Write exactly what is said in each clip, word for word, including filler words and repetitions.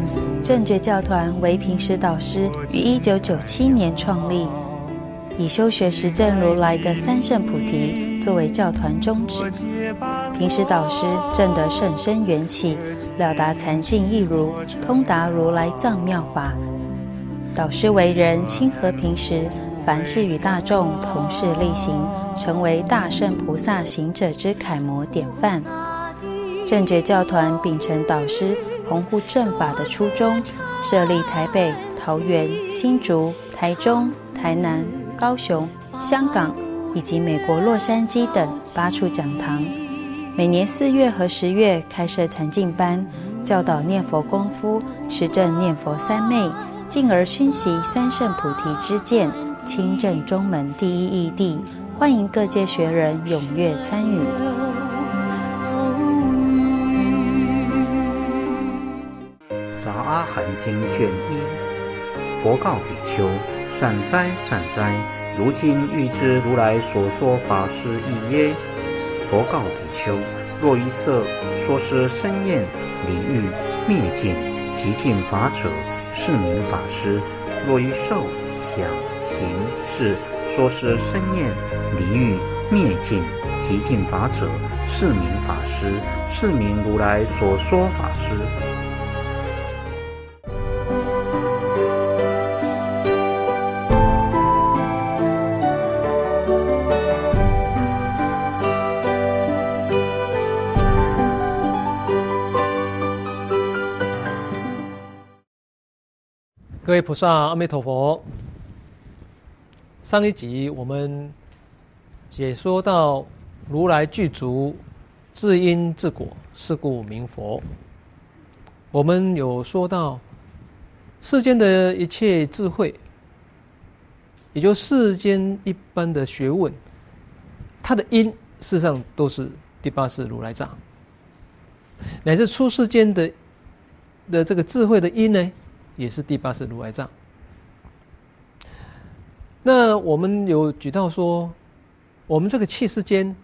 正觉教团为平时导师于一九九七年创立，以修学实证如来的三圣菩提作为教团宗旨。平时导师证得甚深缘起，了达禅境义如，通达如来藏妙法。导师为人亲和平时，凡事与大众同事力行，成为大圣菩萨行者之楷模典范。正觉教团秉承导师弘护正法的初衷，设立台北、桃园、新竹、台中、台南、高雄、香港以及美国洛杉矶等八处讲堂。每年四月和十月开设禅净班，教导念佛功夫，实证念佛三昧，进而熏习三圣菩提之见，亲证中门第一义谛。欢迎各界学人踊跃参与。 杂阿含经卷一，佛告比丘：善哉善哉，如今欲知如来所说法是义耶？佛告比丘：若于色说是生厌离欲灭尽极尽法者，是名法师；若于受想行识说是生厌离欲灭尽极尽法者，是名法师，是名如来所说法师。 各位菩萨，阿弥陀佛。上一集我们解说到如来具足自因自果，是故名佛。我们有说到世间的一切智慧，也就世间一般的学问，它的因事实上都是第八识如来藏，乃至出世间的的这个智慧的因呢，也是第八识如来藏。那我们有举到说，我们这个气世间，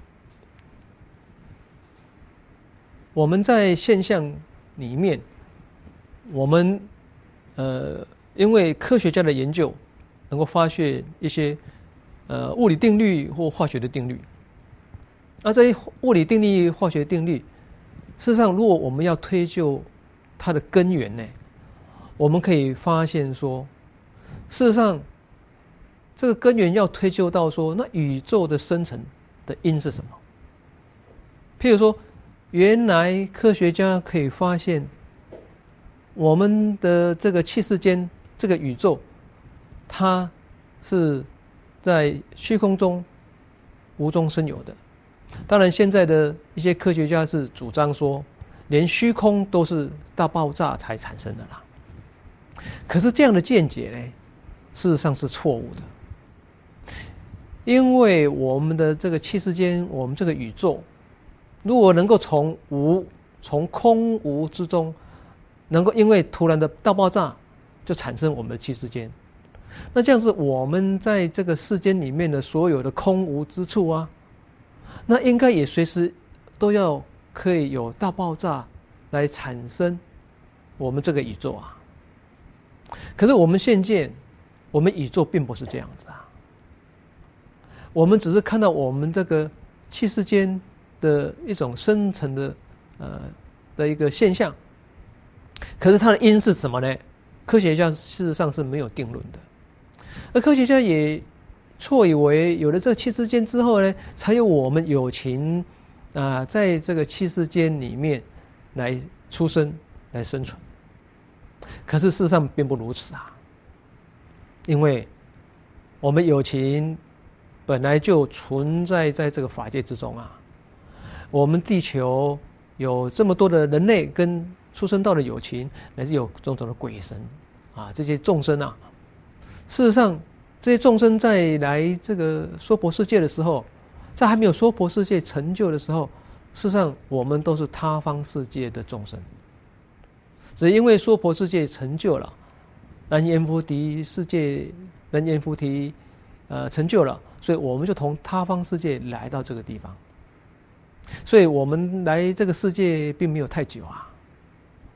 我们在现象里面，我们呃，因为科学家的研究，能够发现一些呃物理定律或化学的定律。而这些物理定律、化学定律，事实上，如果我们要推究它的根源呢，我们可以发现说，事实上，这个根源要推究到说，那宇宙的生成的因是什么？譬如说，原来科学家可以发现，我们的这个气世间这个宇宙，它是在虚空中无中生有的。当然，现在的一些科学家是主张说，连虚空都是大爆炸才产生的啦。可是这样的见解呢，事实上是错误的。因为我们的这个气世间，我们这个宇宙，如果能够从无、从空无之中，能够因为突然的大爆炸就产生我们的气世间，那这样是我们在这个世间里面的所有的空无之处啊，那应该也随时都要可以有大爆炸来产生我们这个宇宙啊。可是我们现见，我们宇宙并不是这样子啊。我们只是看到我们这个气世间的一种生成的呃的一个现象，可是它的因是什么呢？科学家事实上是没有定论的，而科学家也错以为有了这个气世间之后呢，才有我们有情啊、呃，在这个气世间里面来出生来生存。可是事实上并不如此啊，因为我们有情本来就存在在这个法界之中啊。我们地球有这么多的人类跟出生道的有情，乃至有种种的鬼神啊，这些众生啊，事实上这些众生在来这个娑婆世界的时候，在还没有娑婆世界成就的时候，事实上我们都是他方世界的众生。只因为娑婆世界成就了，南阎浮提世界，南阎浮提呃成就了，所以我们就从他方世界来到这个地方。所以我们来这个世界并没有太久啊，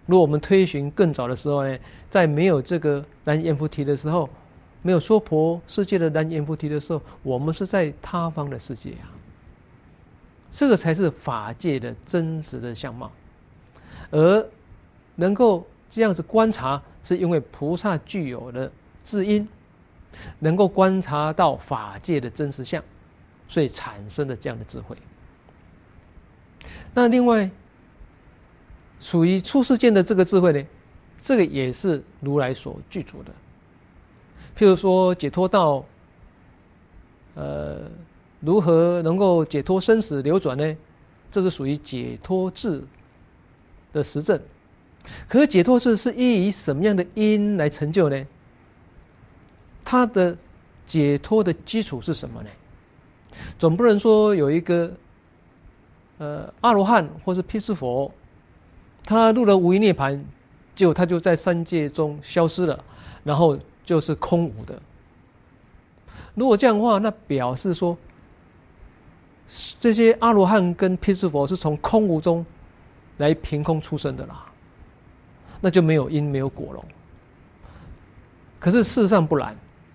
如果我们推寻更早的时候呢，在没有这个蓝阎浮提的时候，没有娑婆世界的蓝阎浮提的时候，我们是在他方的世界啊。这个才是法界的真实的相貌，而能够这样子观察，是因为菩萨具有的智因，能够观察到法界的真实相，所以产生了这样的智慧。那另外属于出世间的这个智慧呢，这个也是如来所具足的。譬如说解脱道，呃，如何能够解脱生死流转呢？这是属于解脱智的实证。可是解脱智是依于什么样的因来成就呢？它的解脱的基础是什么呢？总不能说有一个呃阿罗汉或是辟支佛，他入了无余涅槃，结果他就在三界中消失了，然后就是空无的。如果这样的话，那表示说这些阿罗汉跟辟支佛是从空无中来凭空出生的啦，那就没有因没有果了。可是事实上不然，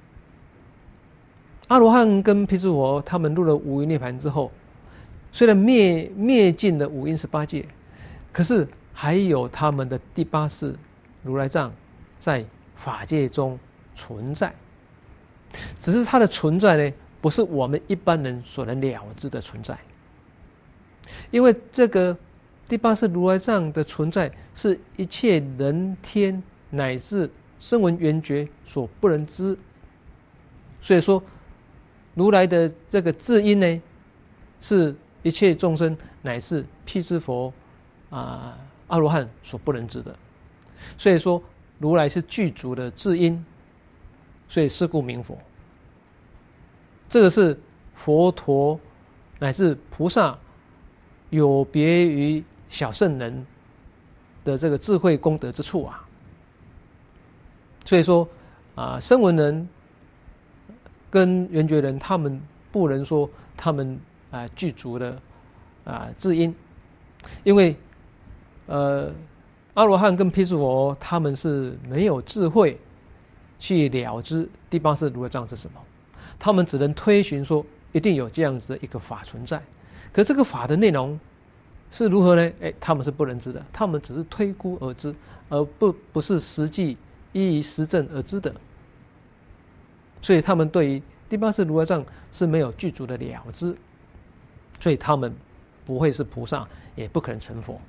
阿罗汉跟辟支佛他们入了无余涅槃之后，虽然灭灭尽了五阴十八界，可是还有他们的第八世如来藏在法界中存在，只是它的存在呢，不是我们一般人所能了知的存在。因为这个第八世如来藏的存在，是一切人天乃至声闻缘觉所不能知。所以说，如来的这个智因呢，是一切众生乃至辟支佛啊、阿罗汉所不能知的。所以说，如来是具足的智因，所以是故名佛。这个是佛陀乃至菩萨有别于小圣人的这个智慧功德之处啊。所以说啊，声闻人跟缘觉人，他们不能说他们啊具足的啊智因，因为呃阿罗汉跟辟支佛他们是没有智慧去了知第八世如来藏是什么，他们只能推寻说一定有这样子的一个法存在，可这个法的内容是如何呢？哎，他们是不能知的，他们只是推估而知，而不不是实际依于实证而知的。所以他们对于第八世如来藏是没有具足的了知，所以他们不会是菩萨，也不可能成佛。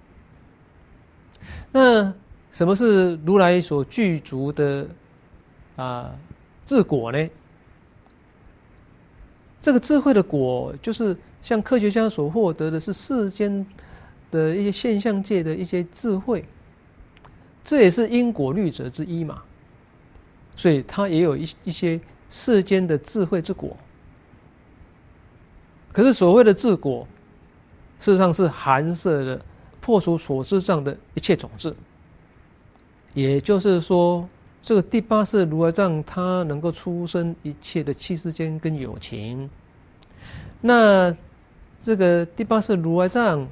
那什么是如来所具足的啊智果呢？这个智慧的果，就是像科学家所获得的是世间的一些现象界的一些智慧，这也是因果律则之一嘛。所以它也有一一些世间的智慧之果。可是所谓的智果，事实上是含摄了破除所知障的一切种子。也就是说，这个第八世如来藏它能够出生一切的器世间跟有情。那这个第八世如来藏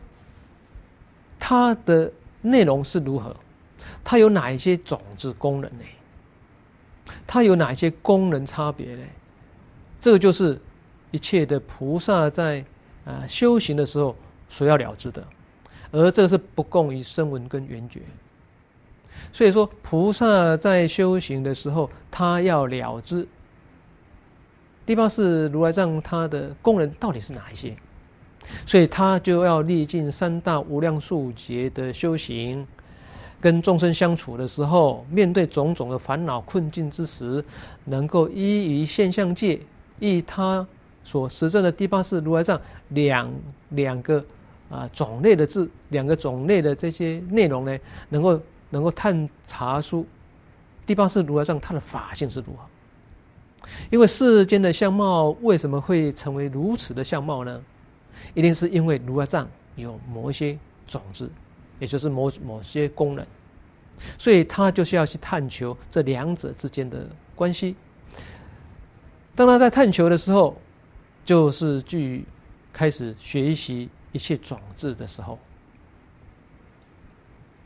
它的内容是如何？它有哪一些种子功能呢？它有哪一些功能差别呢？这个就是一切的菩萨在啊、呃、修行的时候所要了知的，而这个是不共于声闻跟缘觉。所以说，菩萨在修行的时候，他要了知第八世如来藏它的功能到底是哪一些，所以他就要历尽三大无量数劫的修行。跟众生相处的时候，面对种种的烦恼困境之时，能够依于现象界，依他所实证的第八世如来藏两两个啊种类的字，两个种类的这些内容呢，能够能够探查出第八世如来藏它的法性是如何。因为世间的相貌为什么会成为如此的相貌呢？一定是因为如来藏有某一些种子，也就是某某些功能，所以他就是要去探求这两者之间的关系。当他在探求的时候，就是去开始学习一切种子的时候。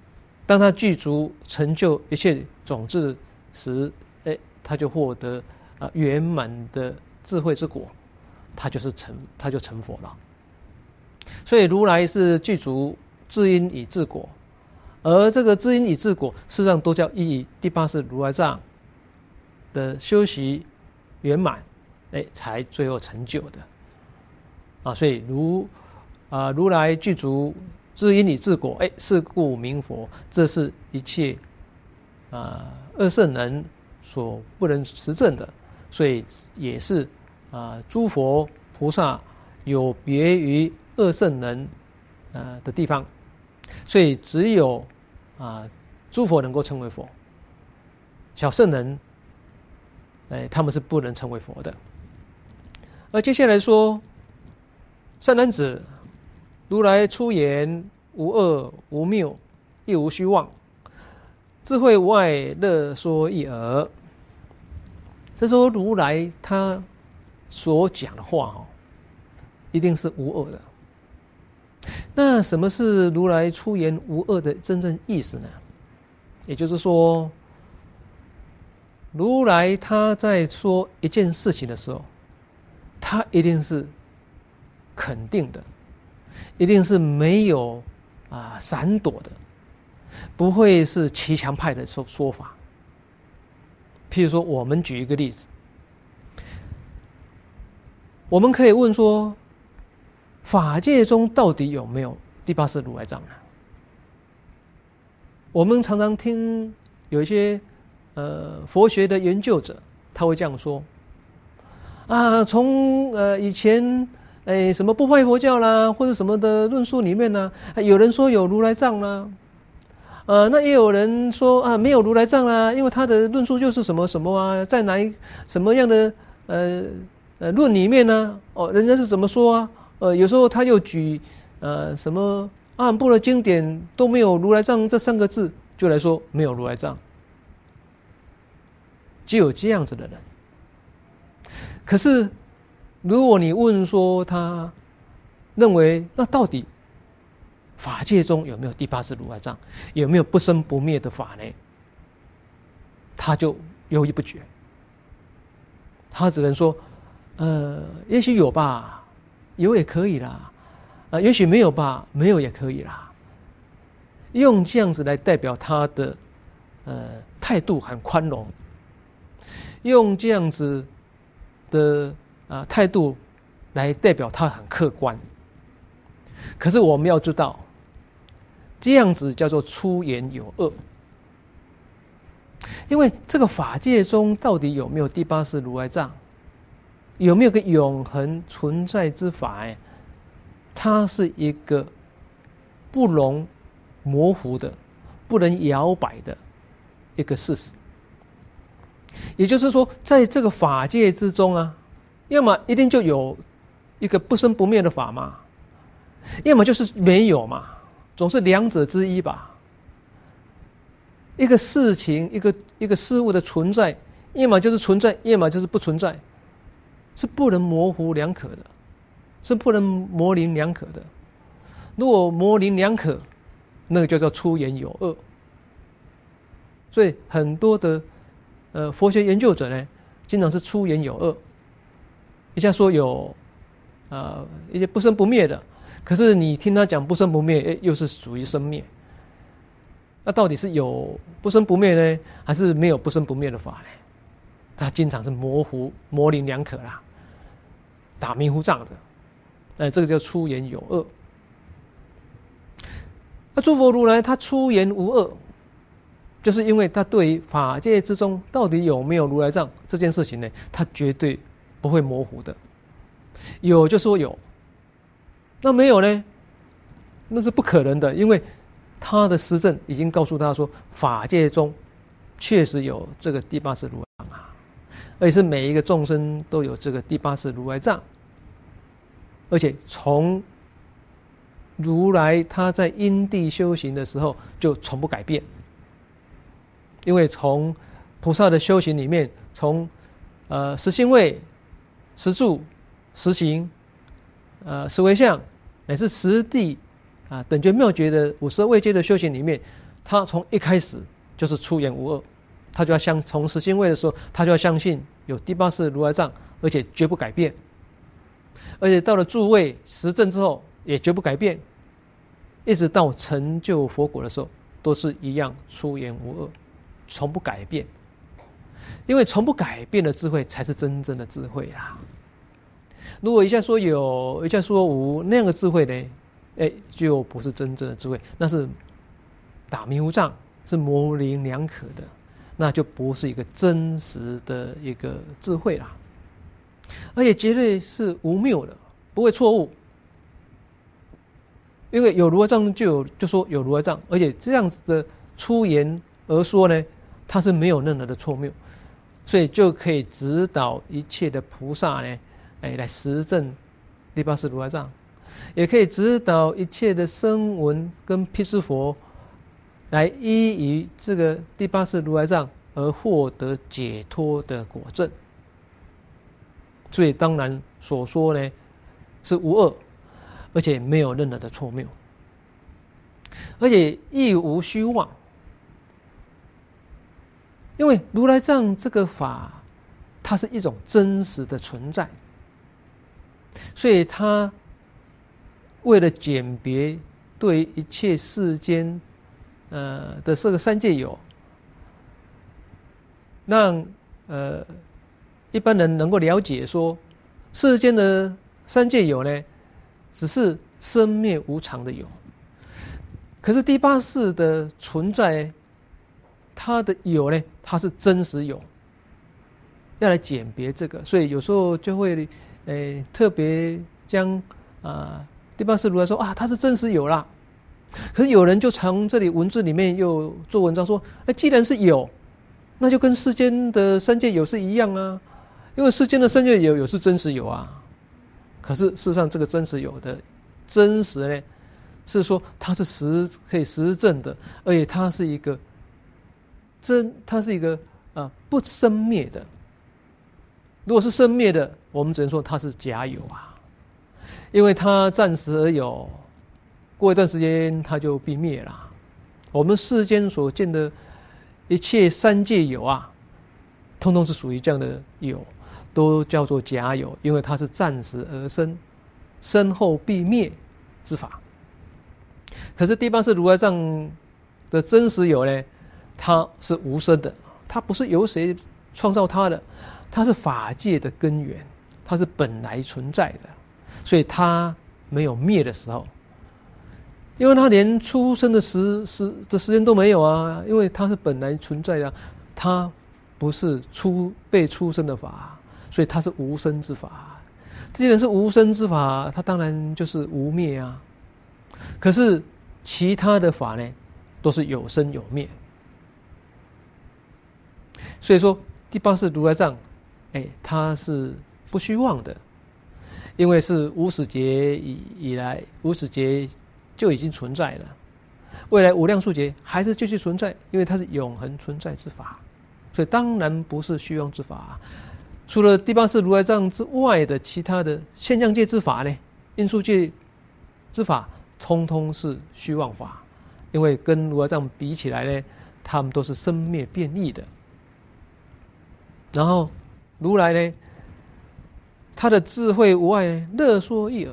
当他具足成就一切种子时，哎，他就获得啊圆满的智慧之果，他就是成，他就成佛了。所以如来是具足智因与智果，而这个智因与智果，事实上都叫依第八世如来藏的修习圆满，哎，才最后成就的。啊，所以如啊如来具足智因与智果，哎，是故名佛。这是一切啊二圣人所不能实证的，所以也是啊诸佛菩萨有别于二圣人呃的地方，所以只有啊诸佛能够称为佛，小圣人，哎，他们是不能称为佛的。而接下来说，善男子，如来出言无恶无谬，亦无虚妄，智慧无碍，乐说一耳。这说如来他所讲的话哦，一定是无恶的。那什么是如来出言无恶的真正意思呢？也就是说，如来他在说一件事情的时候，他一定是肯定的，一定是没有啊闪躲的，不会是骑墙派的说说法。譬如说，我们举一个例子，我们可以问说，法界中到底有没有第八世如来藏呢？我们常常听有一些呃佛学的研究者，他会这样说啊，从呃以前哎什么不坏佛教啦，或者什么的论述里面呢，有人说有如来藏啦，呃那也有人说啊没有如来藏啦，因为他的论述就是什么什么啊，在哪一什么样的呃呃论里面呢？哦，人家是怎么说啊？呃，有时候他又举呃什么阿含部的经典都没有如来藏这三个字，就来说没有如来藏，只有这样子的人。可是，如果你问说他认为那到底法界中有没有第八世如来藏，有没有不生不灭的法呢？他就犹豫不决，他只能说，呃，也许有吧，有也可以啦，啊、呃，也许没有吧，没有也可以啦。用这样子来代表他的呃态度很宽容，用这样子的啊、呃、态度来代表他很客观。可是我们要知道，这样子叫做出言有恶，因为这个法界中到底有没有第八世如来藏，有没有个永恒存在之法？哎，它是一个不容模糊的、不能摇摆的一个事实。也就是说，在这个法界之中啊，要么一定就有一个不生不灭的法嘛，要么就是没有嘛，总是两者之一吧。一个事情、一个一个事物的存在，要么就是存在，要么就是不存在，是不能模糊两可的，是不能模棱两可的。如果模棱两可，那个就叫出言有恶。所以很多的呃佛学研究者呢，经常是出言有恶，一下说有呃一些不生不灭的，可是你听他讲不生不灭，诶，又是属于生灭。那到底是有不生不灭呢，还是没有不生不灭的法呢？他经常是模糊、模棱两可啦，打迷糊仗的。呃，这个叫出言有恶。那诸佛如来他出言无恶，就是因为他对于法界之中到底有没有如来藏这件事情呢，他绝对不会模糊的。有就说有，那没有呢，那是不可能的，因为他的实证已经告诉他说，法界中确实有这个第八世如来藏啊，而且是每一个众生都有这个第八世如来藏，而且从如来他在因地修行的时候就从不改变，因为从菩萨的修行里面，从呃十信位、十住、十行、呃十回向，乃至十地啊等觉妙觉的五十二位阶的修行里面， 他从一开始就是出言无二，他就要相从实心位的时候，他就要相信有第八世如来藏，而且绝不改变。而且到了住位实证之后，也绝不改变，一直到成就佛果的时候，都是一样出言无二，从不改变。因为从不改变的智慧才是真正的智慧啦。如果一下说有，一下说无，那样的智慧呢，哎，就不是真正的智慧，那是打迷糊仗，是模棱两可的，那就不是一个真实的一个智慧啦。而且绝对是无谬的，不会错误。因为有如来藏就有就说有如来藏，而且这样子的出言而说呢，它是没有任何的错谬，所以就可以指导一切的菩萨呢，哎，来实证第八世如来藏，也可以指导一切的声闻跟辟支佛，来依于这个第八世如来藏而获得解脱的果证。所以当然所说呢是无二，而且没有任何的错谬，而且亦无虚妄。因为如来藏这个法，它是一种真实的存在，所以它为了鉴别对一切世间呃的这个三界有，让呃一般人能够了解说，世间的三界有呢，只是生灭无常的有。可是第八世的存在，它的有呢，它是真实有，要来鉴别这个，所以有时候就会，诶，特别将啊、呃、第八世如来说啊，它是真实有啦。可是有人就从这里文字里面又做文章说，哎，既然是有，那就跟世间的三界有是一样啊。因为世间的三界有有是真实有啊，可是事实上这个真实有的真实呢，是说它是实可以实证的，而且它是一个真，它是一个啊、呃、不生灭的。如果是生灭的，我们只能说它是假有啊，因为它暂时而有，过一段时间它就必灭了。我们世间所见的一切三界有啊，通通是属于这样的有，都叫做假有，因为它是暂时而生，身后必灭之法。可是第八世如来藏的真实有呢，它是无生的，它不是由谁创造它的，它是法界的根源，它是本来存在的，所以它没有灭的时候，因为它连出生的时时的时间都没有啊，因为它是本来存在的，它不是出被出生的法，所以它是无生之法。既然是无生之法，它当然就是无灭啊。可是其他的法呢，都是有生有灭。所以说第八世如来藏，哎，它是不虚妄的，因为是无始劫以以来，无始劫就已经存在了，未来无量数劫还是继续存在，因为它是永恒存在之法，所以当然不是虚妄之法。除了第八世如来藏之外的其他的现象界之法呢，因数界之法，通通是虚妄法，因为跟如来藏比起来呢，他们都是生灭变异的。然后如来呢，他的智慧无碍呢，乐说一耳。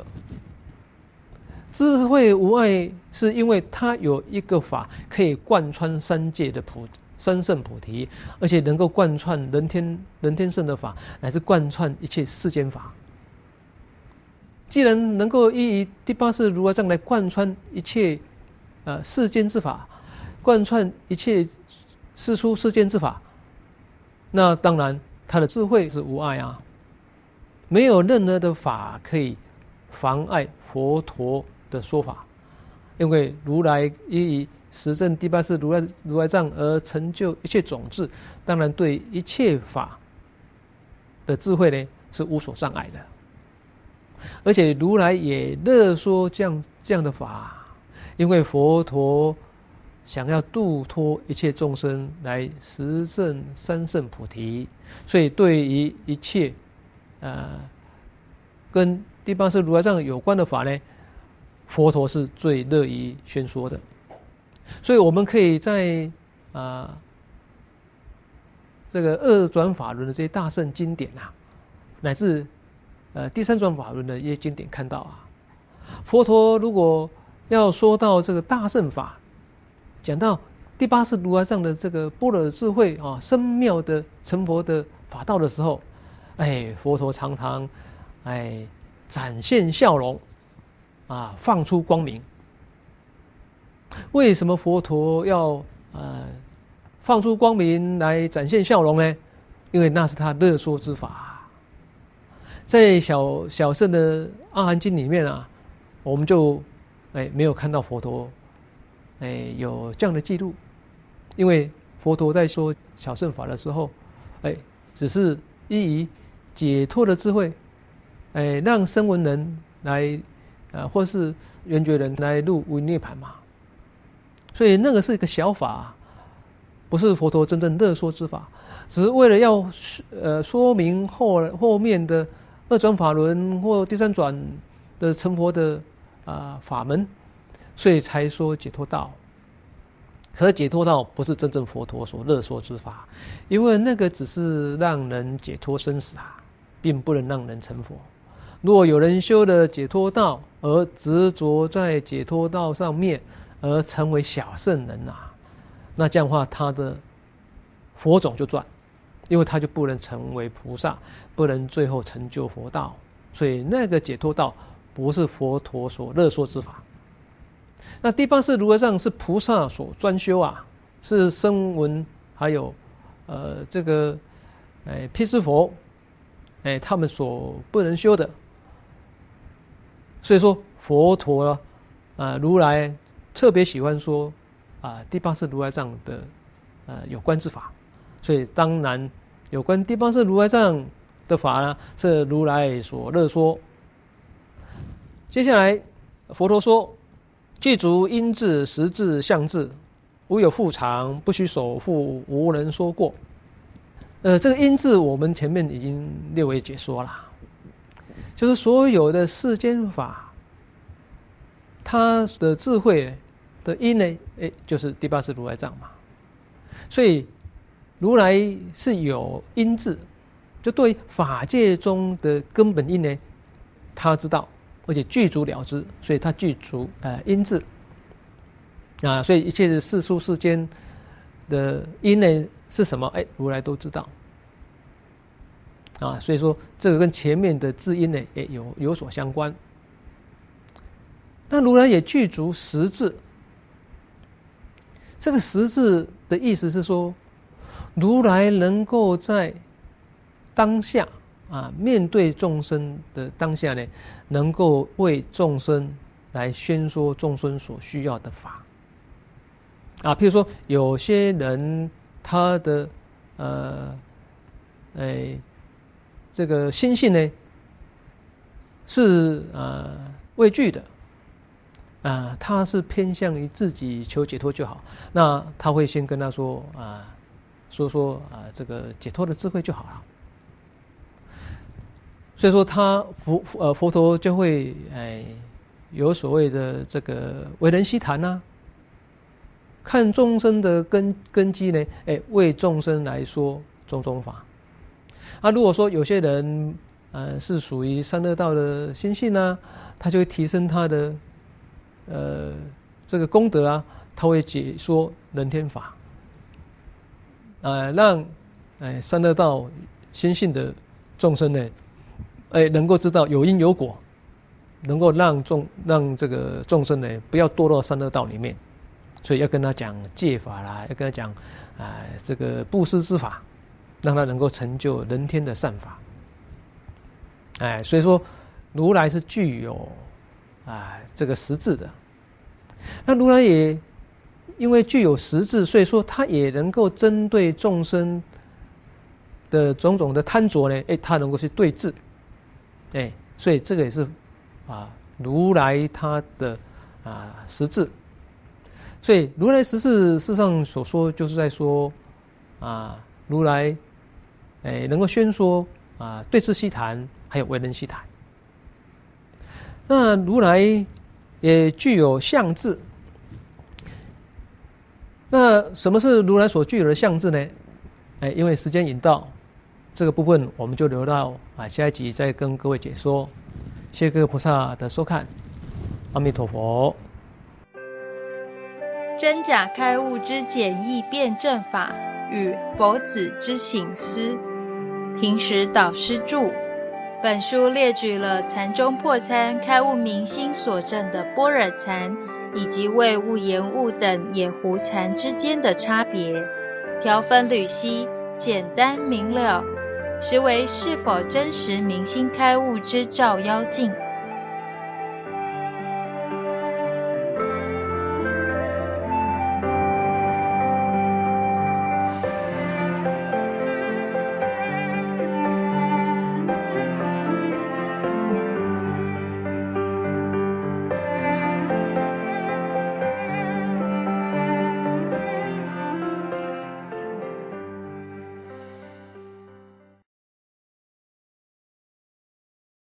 智慧无碍是因为他有一个法可以贯穿三界的菩三圣菩提，而且能够贯穿人天人天圣的法，乃至贯穿一切世间法。既然能够依于第八世如来藏来贯穿一切呃世间之法，贯穿一切世出世间之法，那当然他的智慧是无碍啊，没有任何的法可以妨碍佛陀的说法，因为如来依于实证第八世如来如来藏而成就一切种智，当然对一切法的智慧呢是无所障碍的。而且如来也乐说这样这样的法，因为佛陀想要度脱一切众生来实证三圣菩提，所以对于一切呃跟第八世如来藏有关的法呢，佛陀是最乐于宣说的。 所以我们可以在啊、呃、这个二转法轮的这些大圣经典啊，乃至呃第三转法轮的一些经典看到啊，佛陀如果要说到这个大乘法，讲到第八世如来藏的这个般若智慧啊，深妙的成佛的法道的时候，哎，佛陀常常哎展现笑容啊，放出光明。为什么佛陀要呃放出光明来展现笑容呢？因为那是他乐说之法。在小小乘的阿含经里面啊，我们就哎没有看到佛陀哎有这样的记录，因为佛陀在说小乘法的时候，哎只是依以解脱的智慧，哎让声闻人来啊，或是缘觉人来入无涅盘嘛。所以那个是一个小法，不是佛陀真正乐说之法，只是为了要呃说明后后面的二转法轮或第三转的成佛的啊、呃、法门，所以才说解脱道。可解脱道不是真正佛陀所乐说之法，因为那个只是让人解脱生死啊，并不能让人成佛。如果有人修了解脱道而执着在解脱道上面，而成为小圣人啊，那这样的话他的佛种就断，因为他就不能成为菩萨，不能最后成就佛道。所以那个解脱道不是佛陀所乐说之法。那第八世如来藏是菩萨所专修啊，是声闻还有呃这个哎辟支佛哎他们所不能修的。所以说佛陀啊、呃、如来特别喜欢说啊、呃、第八世如来藏的呃有关之法，所以当然有关第八世如来藏的法呢是如来所乐说。接下来佛陀说，具足因智实智相智，无有复常，不须守复，无人说过。呃，这个因智我们前面已经略微解说了，就是所有的世间法，它的智慧的因呢，哎，就是第八世如来藏嘛。所以如来是有因智，就对法界中的根本因呢，他知道，而且具足了知，所以他具足呃因智啊，所以一切的世俗世间的因呢是什么？哎，如来都知道啊，所以说这个跟前面的智因呢也有有所相关。那如来也具足实智，这个实智的意思是说，如来能够在当下啊，面对众生的当下呢，能够为众生来宣说众生所需要的法啊。譬如说，有些人他的呃，哎，这个心性呢是呃畏惧的啊，他是偏向于自己求解脱就好，那他会先跟他说啊，说说啊这个解脱的智慧就好了。所以说他佛呃佛陀就会哎有所谓的这个为人希谈呐，看众生的根根基呢，哎为众生来说种种法。啊，如果说有些人呃是属于三恶道的心性啊，他就会提升他的呃这个功德啊，他会解说人天法，呃让哎三恶道心性的众生呢。哎，能够知道有因有果，能够让众让这个众生呢不要堕落三恶道里面，所以要跟他讲戒法啦，要跟他讲啊、呃、这个布施之法，让他能够成就人天的善法。哎，所以说如来是具有啊、呃、这个实质的。那如来也因为具有实质，所以说他也能够针对众生的种种的贪着呢，哎，他能够去对治。哎，所以这个也是啊，如来他的啊实质。所以如来实质事实上所说，就是在说啊，如来哎能够宣说啊对治希谈，还有为人希谈。那如来也具有相智， 那什么是如来所具有的相字呢？哎，因为时间已到，这个部分我们就留到啊下一集再跟各位解说。谢谢各位菩萨的收看，阿弥陀佛。 真假开悟之简易辩证法与佛子之醒思，平时导师著。本书列举了禅中破参开悟明心所证的般若禅以及为悟言悟等野狐禅之间的差别，条分缕析，简单明了，实为是否真实明心开悟之照妖镜。